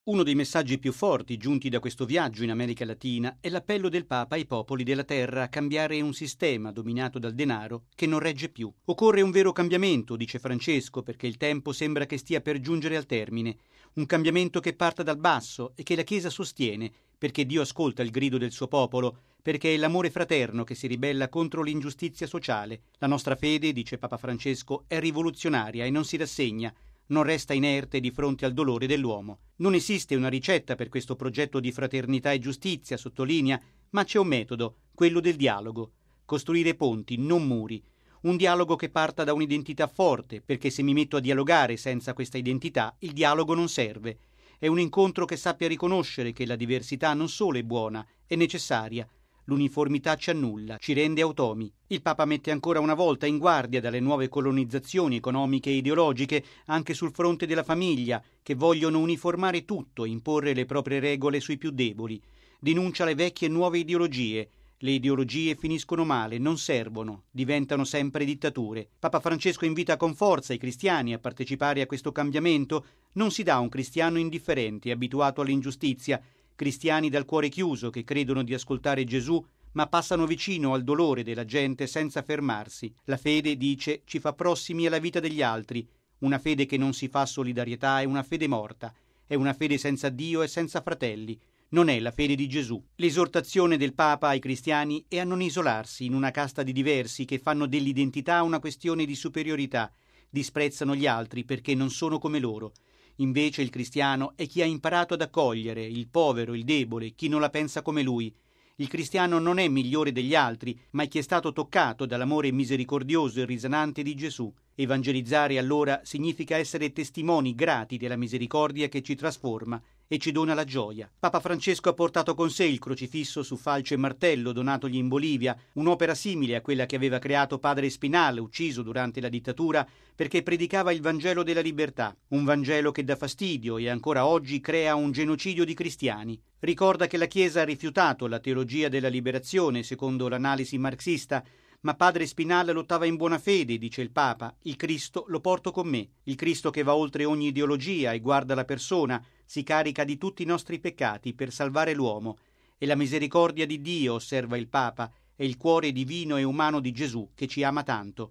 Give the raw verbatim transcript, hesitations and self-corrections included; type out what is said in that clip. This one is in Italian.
Uno dei messaggi più forti giunti da questo viaggio in America Latina è l'appello del Papa ai popoli della terra a cambiare un sistema dominato dal denaro che non regge più. Occorre un vero cambiamento, dice Francesco, perché il tempo sembra che stia per giungere al termine. Un cambiamento che parta dal basso e che la Chiesa sostiene, perché Dio ascolta il grido del suo popolo, perché è l'amore fraterno che si ribella contro l'ingiustizia sociale. La nostra fede, dice Papa Francesco, è rivoluzionaria e non si rassegna. Non resta inerte di fronte al dolore dell'uomo. Non esiste una ricetta per questo progetto di fraternità e giustizia, sottolinea, ma c'è un metodo, quello del dialogo. Costruire ponti, non muri. Un dialogo che parta da un'identità forte, perché se mi metto a dialogare senza questa identità, il dialogo non serve. È un incontro che sappia riconoscere che la diversità non solo è buona, è necessaria. L'uniformità ci annulla, ci rende automi. Il Papa mette ancora una volta in guardia dalle nuove colonizzazioni economiche e ideologiche anche sul fronte della famiglia, che vogliono uniformare tutto e imporre le proprie regole sui più deboli. Denuncia le vecchie e nuove ideologie. Le ideologie finiscono male, non servono, diventano sempre dittature. Papa Francesco invita con forza i cristiani a partecipare a questo cambiamento. Non si dà un cristiano indifferente, abituato all'ingiustizia, cristiani dal cuore chiuso che credono di ascoltare Gesù, ma passano vicino al dolore della gente senza fermarsi. La fede, dice, ci fa prossimi alla vita degli altri. Una fede che non si fa solidarietà è una fede morta. È una fede senza Dio e senza fratelli. Non è la fede di Gesù. L'esortazione del Papa ai cristiani è a non isolarsi in una casta di diversi che fanno dell'identità una questione di superiorità, disprezzano gli altri perché non sono come loro. Invece il cristiano è chi ha imparato ad accogliere il povero, il debole, chi non la pensa come lui. Il cristiano non è migliore degli altri, ma è chi è stato toccato dall'amore misericordioso e risanante di Gesù. Evangelizzare allora significa essere testimoni grati della misericordia che ci trasforma e ci dona la gioia. Papa Francesco ha portato con sé il crocifisso su falce e martello donatogli in Bolivia, un'opera simile a quella che aveva creato padre Espinal, ucciso durante la dittatura, perché predicava il Vangelo della libertà, un Vangelo che dà fastidio e ancora oggi crea un genocidio di cristiani. Ricorda che la Chiesa ha rifiutato la teologia della liberazione, secondo l'analisi marxista, ma padre Spinal lottava in buona fede, dice il Papa. Il Cristo lo porto con me. Il Cristo che va oltre ogni ideologia e guarda la persona, si carica di tutti i nostri peccati per salvare l'uomo. E la misericordia di Dio, osserva il Papa, è il cuore divino e umano di Gesù che ci ama tanto.